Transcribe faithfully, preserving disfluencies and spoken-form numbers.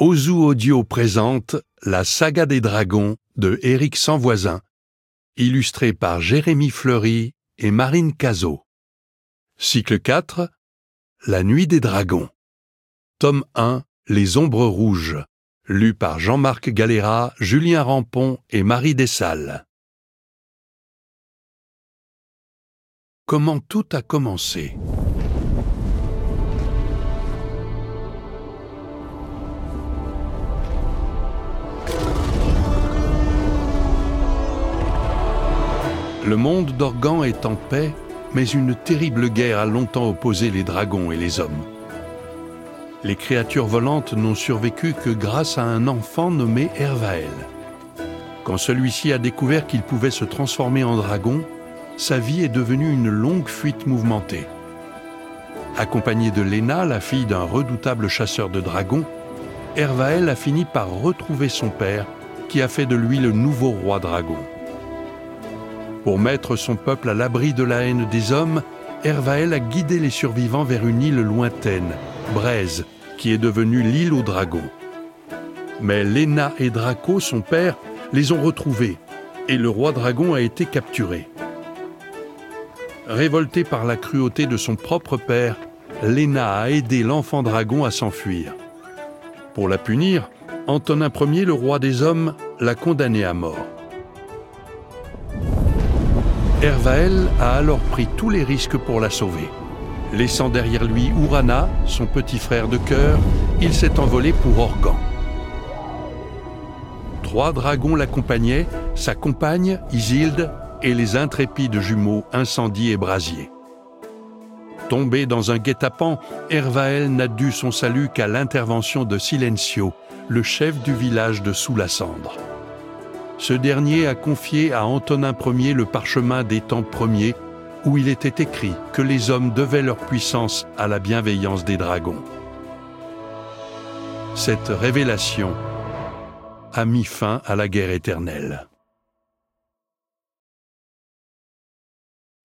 Ozu Audio présente La saga des dragons de Éric Sanvoisin, illustré par Jérémy Fleury et Marine Cazot. Cycle quatre, La nuit des dragons. Tome un, Les ombres rouges, lu par Jean-Marc Galera, Julien Rampon et Marie Dessalles. Comment tout a commencé? Le monde d'Organ est en paix, mais une terrible guerre a longtemps opposé les dragons et les hommes. Les créatures volantes n'ont survécu que grâce à un enfant nommé Ervael. Quand celui-ci a découvert qu'il pouvait se transformer en dragon, sa vie est devenue une longue fuite mouvementée. Accompagné de Lena, la fille d'un redoutable chasseur de dragons, Ervael a fini par retrouver son père, qui a fait de lui le nouveau roi dragon. Pour mettre son peuple à l'abri de la haine des hommes, Ervael a guidé les survivants vers une île lointaine, Braise, qui est devenue l'île aux dragons. Mais Lena et Draco, son père, les ont retrouvés, et le roi dragon a été capturé. Révoltée par la cruauté de son propre père, Lena a aidé l'enfant dragon à s'enfuir. Pour la punir, Antonin Ier, le roi des hommes, l'a condamné à mort. Ervael a alors pris tous les risques pour la sauver. Laissant derrière lui Urana, son petit frère de cœur, il s'est envolé pour Organ. Trois dragons l'accompagnaient, sa compagne, Isilde, et les intrépides jumeaux Incendie et Brasier. Tombé dans un guet-apens, Ervael n'a dû son salut qu'à l'intervention de Silencio, le chef du village de Sous-la-Cendre. Ce dernier a confié à Antonin Ier le parchemin des temps premiers, où il était écrit que les hommes devaient leur puissance à la bienveillance des dragons. Cette révélation a mis fin à la guerre éternelle.